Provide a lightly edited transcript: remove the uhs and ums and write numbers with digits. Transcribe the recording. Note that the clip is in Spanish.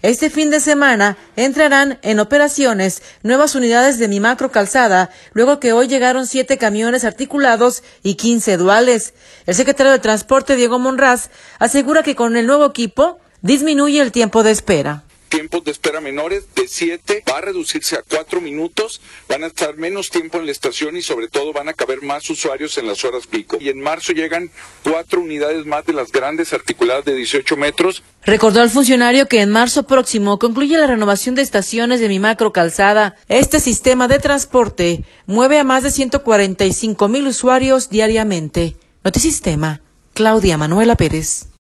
Este fin de semana entrarán en operaciones nuevas unidades de Mi Macro Calzada, luego que hoy llegaron 7 camiones articulados y 15 duales. El secretario de Transporte, Diego Monraz, asegura que con el nuevo equipo disminuye el tiempo de espera. Tiempos de espera menores de 7, va a reducirse a 4 minutos, van a estar menos tiempo en la estación y sobre todo van a caber más usuarios en las horas pico. Y en marzo llegan 4 unidades más de las grandes articuladas de 18 metros. Recordó al funcionario que en marzo próximo concluye la renovación de estaciones de Mi Macro Calzada. Este sistema de transporte mueve a más de 145,000 usuarios diariamente. Notisistema, Claudia Manuela Pérez.